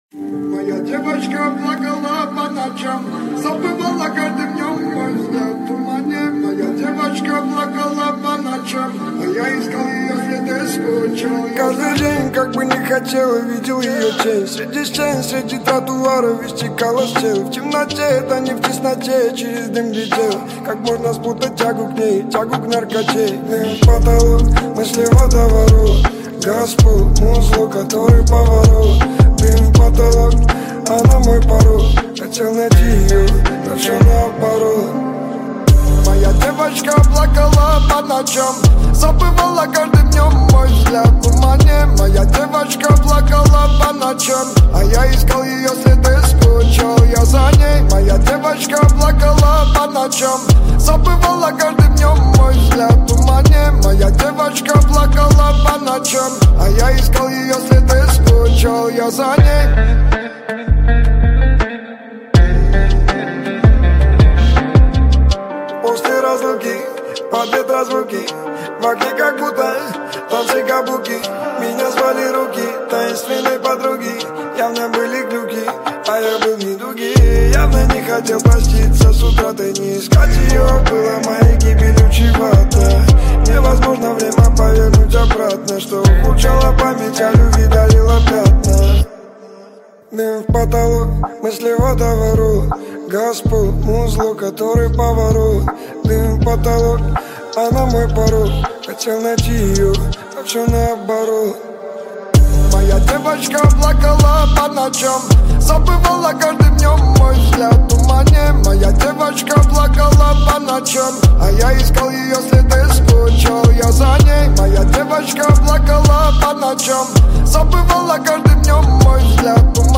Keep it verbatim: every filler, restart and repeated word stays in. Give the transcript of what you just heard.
Моя девочка плакала по ночам, забывала каждым днем мой взгляд в тумане. Моя девочка плакала по ночам, а я искал ее следы, скучал. Каждый день, как бы не хотел, видел ее тень. Среди стен, среди тротуаров истекала с тел. В темноте, да не в тесноте, через дым летел. Как можно спутать тягу к ней, тягу к наркоте. Дым в потолок, мысли водоворот. Госпел, музло, который поворот. Дым в потолок, она мой порог. Хотел найти ее, но все наоборот. Моя девочка плакала по ночам, забывала каждым днем мой взгляд в тумане. Моя девочка плакала по ночам, а я искал ее следы, скучал я за ней. Моя девочка плакала по ночам, забывала каждым днем мой взгляд в тумане. Моя девочка плакала по ночам, а я искал ее следы, скучал я за ней. После разлуки, под ветра звуки, в окне как будто танцы каблуки. Меня звали руки таинственной подруги, явно были глюки, а я был не дуги. Явно не хотел проститься с утратой, не искать ее было моей гибелью чревато. Невозможно время повернуть обратно, что ухудшало память, а любви дарила пятна. Дым в потолок, мысли водоворот. Госпел, музло, который поворот. Дым в потолок, она мой порог. Хотел найти ее, а все наоборот. Моя девочка плакала по ночам, забывала каждым днем мой взгляд в тумане. Моя девочка плакала по ночам, а я искал ее следы, скучал я за ней. Моя девочка плакала по ночам, забывала каждым днем мой взгляд в тумане.